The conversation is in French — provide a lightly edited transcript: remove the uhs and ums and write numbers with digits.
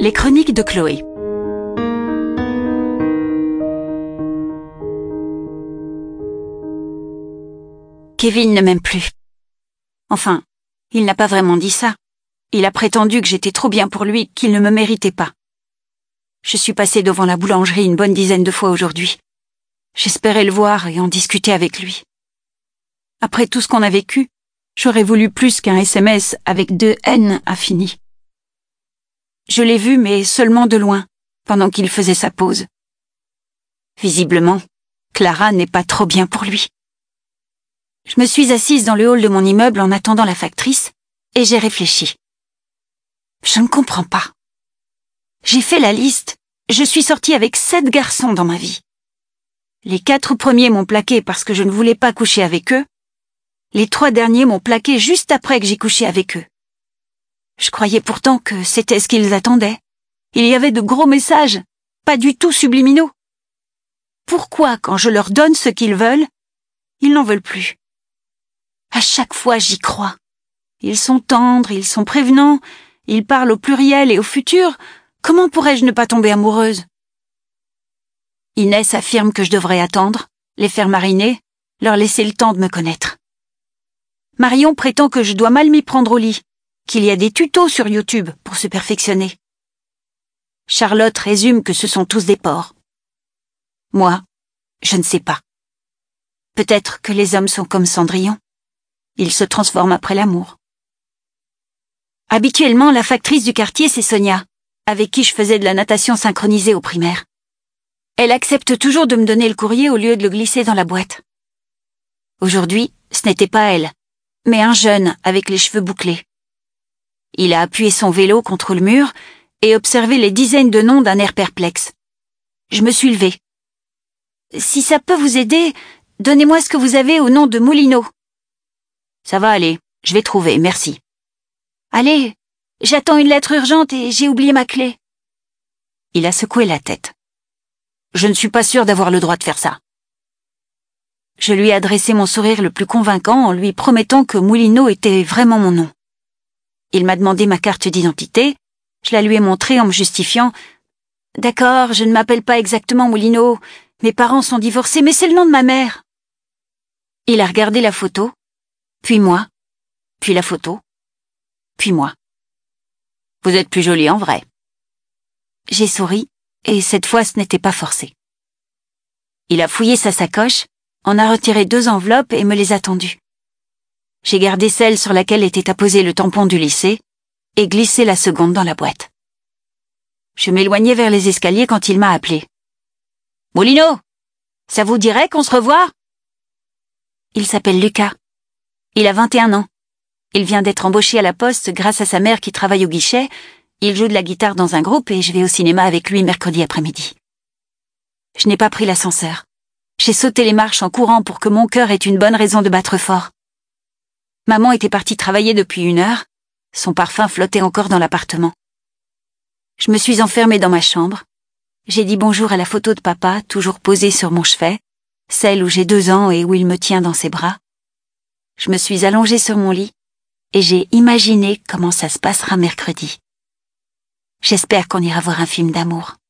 Les chroniques de Chloé. Kevin ne m'aime plus. Enfin, il n'a pas vraiment dit ça. Il a prétendu que j'étais trop bien pour lui, qu'il ne me méritait pas. Je suis passée devant la boulangerie une bonne dizaine de fois aujourd'hui. J'espérais le voir et en discuter avec lui. Après tout ce qu'on a vécu, j'aurais voulu plus qu'un SMS avec 2 N infinies. Je l'ai vu, mais seulement de loin, pendant qu'il faisait sa pause. Visiblement, Clara n'est pas trop bien pour lui. Je me suis assise dans le hall de mon immeuble en attendant la factrice, et j'ai réfléchi. Je ne comprends pas. J'ai fait la liste. Je suis sortie avec 7 garçons dans ma vie. Les 4 premiers m'ont plaqué parce que je ne voulais pas coucher avec eux. Les 3 derniers m'ont plaqué juste après que j'ai couché avec eux. Je croyais pourtant que c'était ce qu'ils attendaient. Il y avait de gros messages, pas du tout subliminaux. Pourquoi, quand je leur donne ce qu'ils veulent, ils n'en veulent plus? À chaque fois, j'y crois. Ils sont tendres, ils sont prévenants, ils parlent au pluriel et au futur. Comment pourrais-je ne pas tomber amoureuse? Inès affirme que je devrais attendre, les faire mariner, leur laisser le temps de me connaître. Marion prétend que je dois mal m'y prendre au lit, qu'il y a des tutos sur YouTube pour se perfectionner. Charlotte résume que ce sont tous des porcs. Moi, je ne sais pas. Peut-être que les hommes sont comme Cendrillon. Ils se transforment après l'amour. Habituellement, la factrice du quartier, c'est Sonia, avec qui je faisais de la natation synchronisée au primaire. Elle accepte toujours de me donner le courrier au lieu de le glisser dans la boîte. Aujourd'hui, ce n'était pas elle, mais un jeune avec les cheveux bouclés. Il a appuyé son vélo contre le mur et observé les dizaines de noms d'un air perplexe. Je me suis levée. « Si ça peut vous aider, donnez-moi ce que vous avez au nom de Moulineau. »« Ça va aller, je vais trouver, merci. »« Allez, j'attends une lettre urgente et j'ai oublié ma clé. » Il a secoué la tête. « Je ne suis pas sûre d'avoir le droit de faire ça. » Je lui ai adressé mon sourire le plus convaincant en lui promettant que Moulineau était vraiment mon nom. Il m'a demandé ma carte d'identité, je la lui ai montrée en me justifiant. « D'accord, je ne m'appelle pas exactement Moulineau, mes parents sont divorcés, mais c'est le nom de ma mère. » Il a regardé la photo, puis moi, puis la photo, puis moi. « Vous êtes plus jolie en vrai. » J'ai souri, et cette fois ce n'était pas forcé. Il a fouillé sa sacoche, en a retiré 2 enveloppes et me les a tendues. J'ai gardé celle sur laquelle était apposé le tampon du lycée et glissé la seconde dans la boîte. Je m'éloignais vers les escaliers quand il m'a appelé. « Moulineau, ça vous dirait qu'on se revoie ?» Il s'appelle Lucas. Il a 21 ans. Il vient d'être embauché à la poste grâce à sa mère qui travaille au guichet. Il joue de la guitare dans un groupe et je vais au cinéma avec lui mercredi après-midi. Je n'ai pas pris l'ascenseur. J'ai sauté les marches en courant pour que mon cœur ait une bonne raison de battre fort. Maman était partie travailler depuis 1 heure. Son parfum flottait encore dans l'appartement. Je me suis enfermée dans ma chambre. J'ai dit bonjour à la photo de papa, toujours posée sur mon chevet, celle où j'ai 2 ans et où il me tient dans ses bras. Je me suis allongée sur mon lit et j'ai imaginé comment ça se passera mercredi. J'espère qu'on ira voir un film d'amour.